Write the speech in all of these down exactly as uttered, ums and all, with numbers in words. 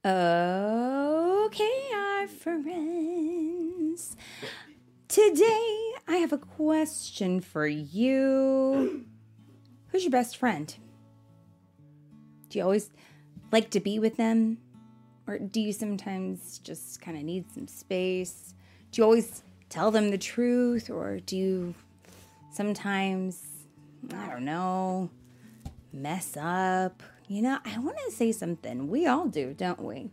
Okay, our friends. Today, I have a question for you. Who's your best friend? Do you always like to be with them? Or do you sometimes just kind of need some space? Do you always tell them the truth? Or do you sometimes, I don't know, mess up? You know, I want to say something. We all do, don't we?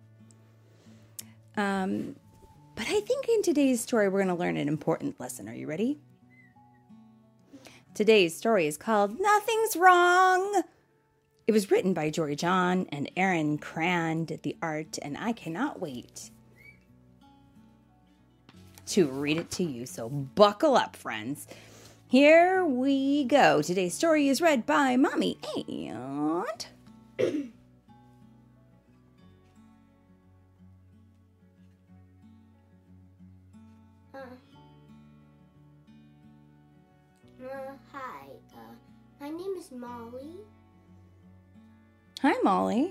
Um, but I think in today's story, we're going to learn an important lesson. Are you ready? Today's story is called Nothing's Wrong. It was written by Jory John and Aaron Cran did the art, and I cannot wait to read it to you. So buckle up, friends. Here we go. Today's story is read by Mommy and... uh, uh, hi, uh, my name is Molly. Hi, Molly.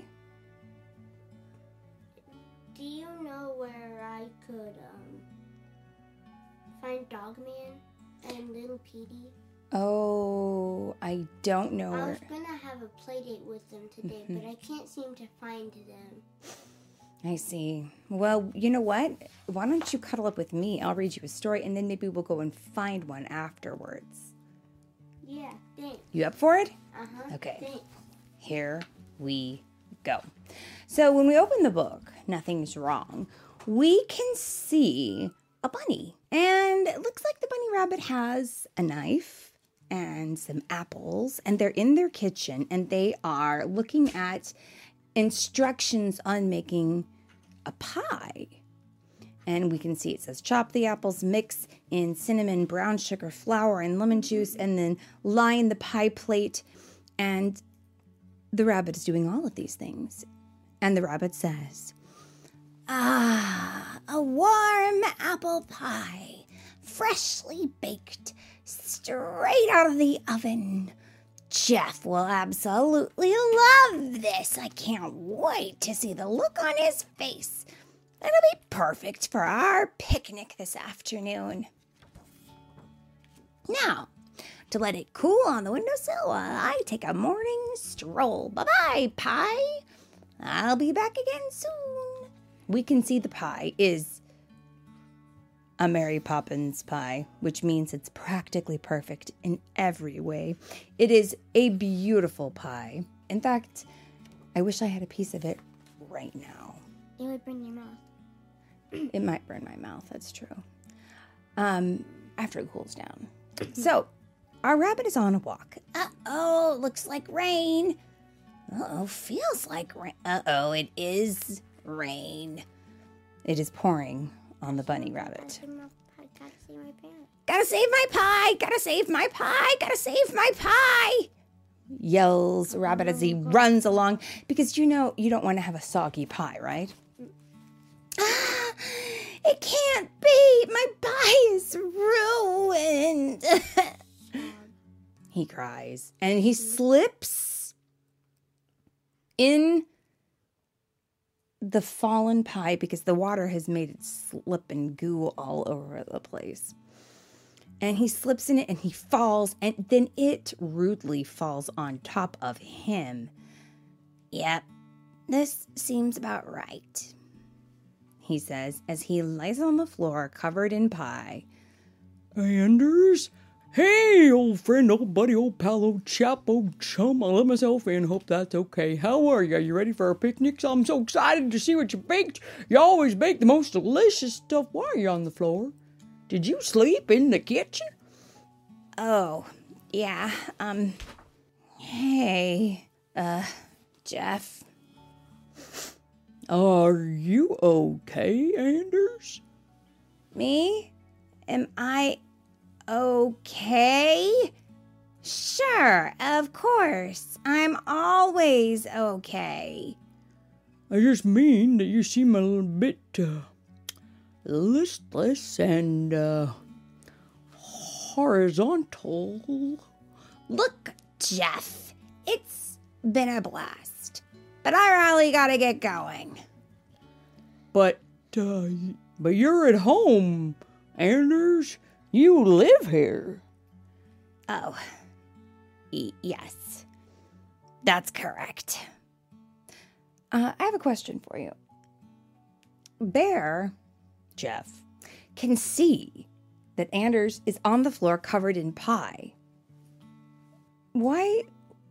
Do you know where I could, um, find Dogman and Little Petey? Oh, I don't know I where... was gonna have a play date with them today, but I can't seem to find them. I see. Well, you know what? Why don't you cuddle up with me? I'll read you a story, and then maybe we'll go and find one afterwards. Yeah, thanks. You up for it? Uh-huh. Okay. Thanks. Here we go. So when we open the book, Nothing's Wrong, we can see a bunny. And it looks like the bunny rabbit has a knife and some apples, and they're in their kitchen, and they are looking at instructions on making a pie. And we can see it says, chop the apples, mix in cinnamon, brown sugar, flour, and lemon juice, and then line the pie plate. And the rabbit is doing all of these things. And the rabbit says, ah, a warm apple pie, freshly baked, straight out of the oven. Jeff will absolutely love this. I can't wait to see the look on his face. It'll be perfect for our picnic this afternoon. Now, to let it cool on the windowsill, I take a morning stroll. Bye-bye, pie. I'll be back again soon. We can see the pie is a Mary Poppins pie, which means it's practically perfect in every way. It is a beautiful pie. In fact, I wish I had a piece of it right now. It would burn your mouth. It might burn my mouth, that's true. Um, after it cools down. So, our rabbit is on a walk. Uh-oh, looks like rain. Uh-oh, feels like rain. Uh-oh, it is rain. It is pouring on the bunny rabbit. Gotta save my pie, gotta save my pie, gotta save my pie, yells Rabbit as he runs along, because you know you don't want to have a soggy pie, right? Ah, it can't be, my pie is ruined. He cries, and he slips in the fallen pie because the water has made it slip and goo all over the place. And he slips in it and he falls, and then it rudely falls on top of him. Yep, this seems about right, he says as he lies on the floor covered in pie. Anders? Hey, old friend, old buddy, old pal, old chap, old chum. I let myself in. Hope that's okay. How are you? Are you ready for our picnic? I'm so excited to see what you baked. You always bake the most delicious stuff. Why are you on the floor? Did you sleep in the kitchen? Oh, yeah, um, hey, uh, Jeff. Are you okay, Anders? Me? Am I okay? Sure, of course. I'm always okay. I just mean that you seem a little bit, uh, listless and, uh, horizontal. Look, Jeff, it's been a blast, but I really gotta get going. But, uh, but you're at home, Anders. You live here. Oh, y- yes, that's correct. Uh, I have a question for you. Bear, Jeff, can see that Anders is on the floor covered in pie. Why,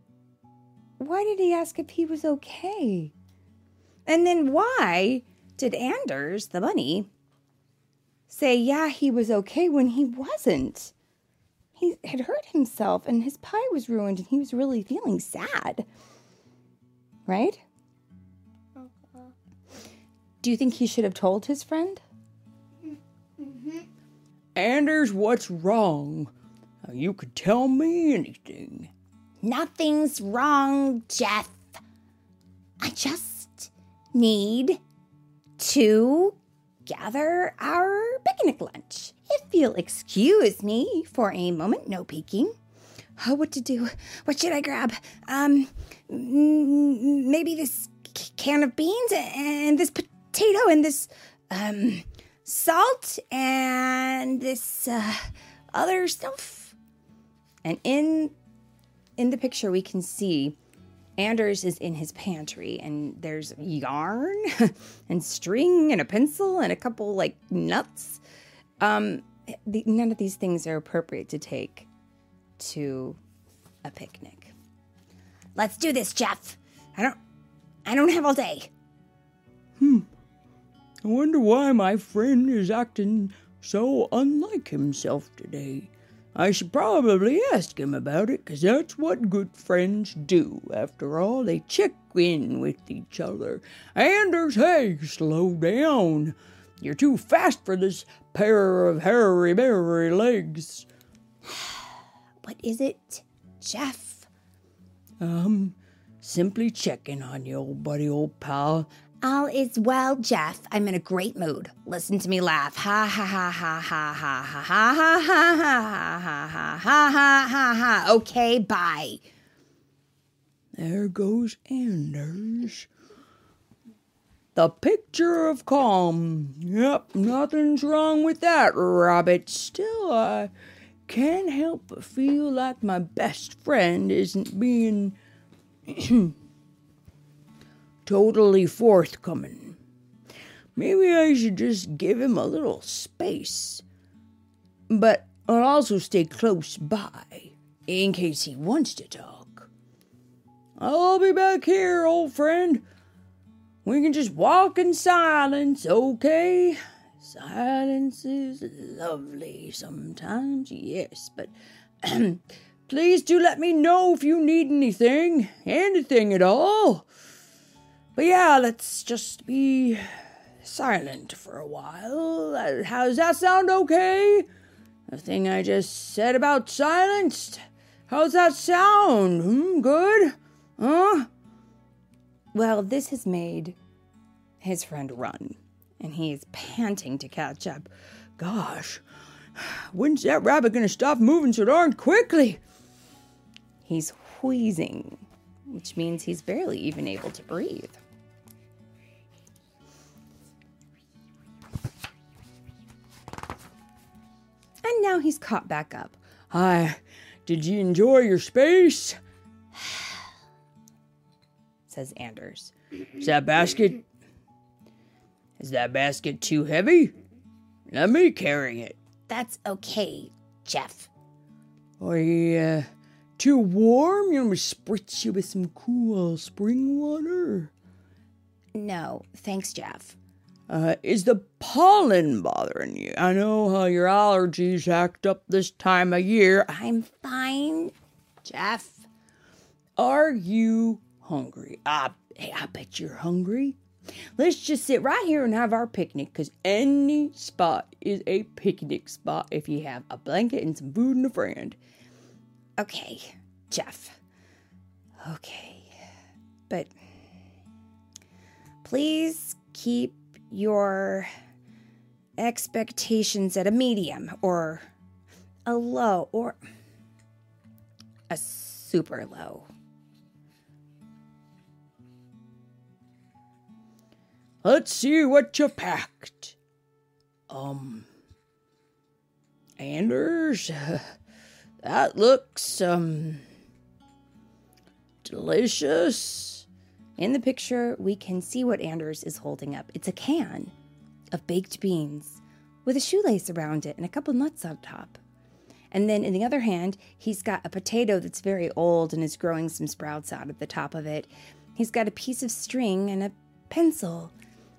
why did he ask if he was okay? And then why did Anders, the bunny, say, yeah, he was okay when he wasn't? He had hurt himself and his pie was ruined and he was really feeling sad. Right? Okay. Do you think he should have told his friend? Mm-hmm. Anders, what's wrong? You could tell me anything. Nothing's wrong, Jeff. I just need to gather our picnic lunch. If you'll excuse me for a moment, no peeking. Oh, what to do? What should I grab? Um, m- maybe this c- can of beans and this potato and this um salt and this uh, other stuff. And in in the picture, we can see Anders is in his pantry, and there's yarn and string and a pencil and a couple, like, nuts. Um, the, none of these things are appropriate to take to a picnic. Let's do this, Jeff. I don't, I don't have all day. Hmm. I wonder why my friend is acting so unlike himself today. I should probably ask him about it, 'cause that's what good friends do. After all, they check in with each other. Anders, hey, slow down. You're too fast for this pair of hairy-berry legs. What is it, Jeff? Um, simply checking on you, old buddy, old pal. All is well, Jeff. I'm in a great mood. Listen to me laugh. Ha ha ha ha ha ha ha ha ha ha ha ha ha ha ha ha ha. Okay, bye. There goes Anders. The picture of calm. Yep, nothing's wrong with that, Rabbit. Still, I can't help but feel like my best friend isn't being totally forthcoming. Maybe I should just give him a little space. But I'll also stay close by, in case he wants to talk. I'll be back here, old friend. We can just walk in silence, okay? Silence is lovely sometimes, yes, but please do let me know if you need anything, anything at all. But yeah, let's just be silent for a while. How does that sound, okay? The thing I just said about silence? How's that sound? Hmm, good? Huh? Well, this has made his friend run, and he is panting to catch up. Gosh, when's that rabbit gonna stop moving so darn quickly? He's wheezing, which means he's barely even able to breathe. And now he's caught back up. Hi, did you enjoy your space? Says Anders. Is that basket... Is that basket too heavy? Let me carry it. That's okay, Jeff. Are you, uh, too warm? You want me to spritz you with some cool spring water? No, thanks, Jeff. Uh, is the pollen bothering you? I know how your allergies act up this time of year. I'm fine, Jeff. Are you hungry? I, hey, I bet you're hungry. Let's just sit right here and have our picnic, because any spot is a picnic spot if you have a blanket and some food and a friend. Okay, Jeff. Okay. But please keep your expectations at a medium or a low or a super low. Let's see what you packed. Um, Anders, uh, that looks, um, delicious. In the picture, we can see what Anders is holding up. It's a can of baked beans with a shoelace around it and a couple nuts on top. And then in the other hand, he's got a potato that's very old and is growing some sprouts out at the top of it. He's got a piece of string and a pencil.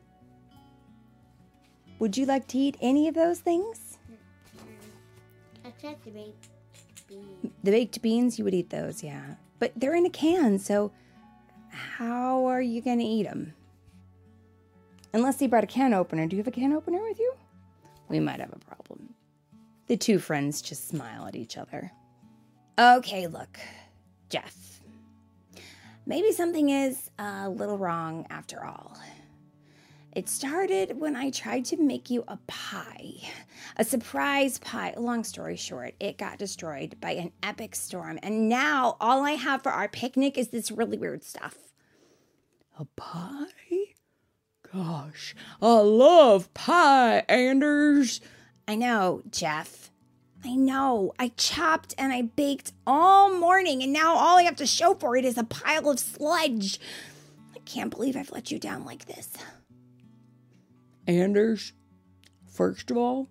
Would you like to eat any of those things? Except the baked beans. The baked beans, you would eat those, yeah. But they're in a can, so how are you going to eat them? Unless he brought a can opener. Do you have a can opener with you? We might have a problem. The two friends just smile at each other. Okay, look, Jeff. Maybe something is a little wrong after all. It started when I tried to make you a pie. A surprise pie. Long story short, it got destroyed by an epic storm. And now all I have for our picnic is this really weird stuff. A pie? Gosh, I love pie, Anders. I know, Jeff. I know. I chopped and I baked all morning, and now all I have to show for it is a pile of sludge. I can't believe I've let you down like this. Anders, first of all,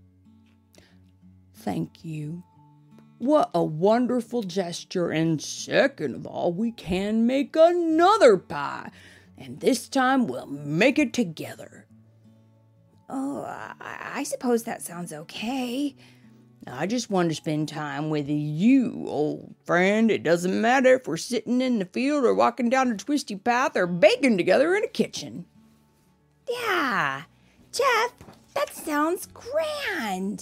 thank you. What a wonderful gesture. And second of all, we can make another pie. And this time we'll make it together. Oh, I, I suppose that sounds okay. I just want to spend time with you, old friend. It doesn't matter if we're sitting in the field or walking down a twisty path or baking together in a kitchen. Yeah, Jeff, that sounds grand.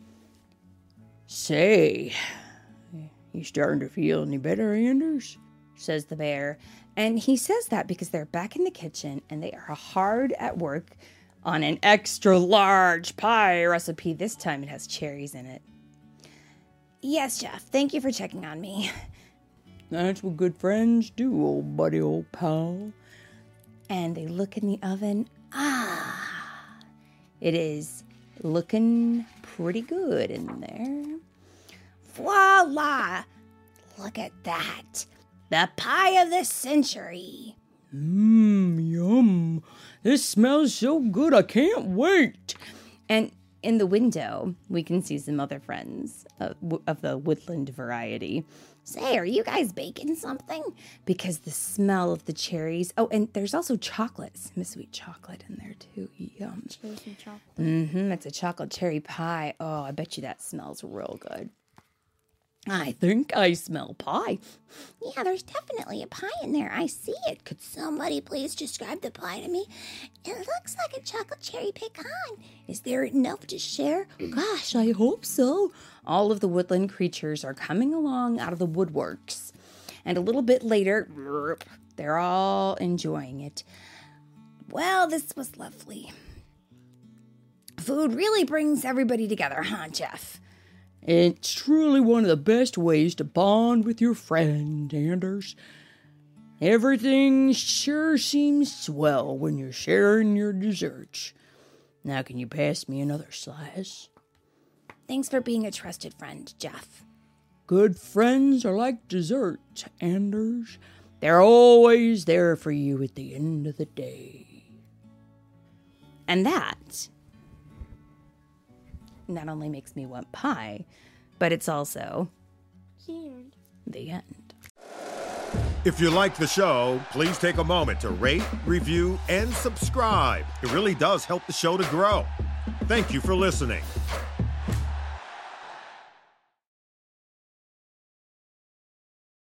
Say, you starting to feel any better, Anders? Says the bear. And he says that because they're back in the kitchen and they are hard at work on an extra large pie recipe. This time it has cherries in it. Yes, Jeff, thank you for checking on me. That's what good friends do, old buddy, old pal. And they look in the oven. Ah, it is looking pretty good in there. Voila! Look at that. The pie of the century. Mmm, yum. This smells so good, I can't wait. And in the window, we can see some other friends of, of the woodland variety. Say, are you guys baking something? Because the smell of the cherries. Oh, and there's also chocolate. Some sweet chocolate in there, too. Yum. Cherries and chocolate. Mm-hmm. It's a chocolate cherry pie. Oh, I bet you that smells real good. I think I smell pie. Yeah, there's definitely a pie in there. I see it. Could somebody please describe the pie to me? It looks like a chocolate cherry pecan. Is there enough to share? Gosh, I hope so. All of the woodland creatures are coming along out of the woodworks. And a little bit later, they're all enjoying it. Well, this was lovely. Food really brings everybody together, huh, Jeff? It's truly one of the best ways to bond with your friend, Anders. Everything sure seems swell when you're sharing your desserts. Now can you pass me another slice? Thanks for being a trusted friend, Jeff. Good friends are like desserts, Anders. They're always there for you at the end of the day. And that not only makes me want pie, but it's also Here. the end. If you like the show, please take a moment to rate, review, and subscribe. It really does help the show to grow. Thank you for listening.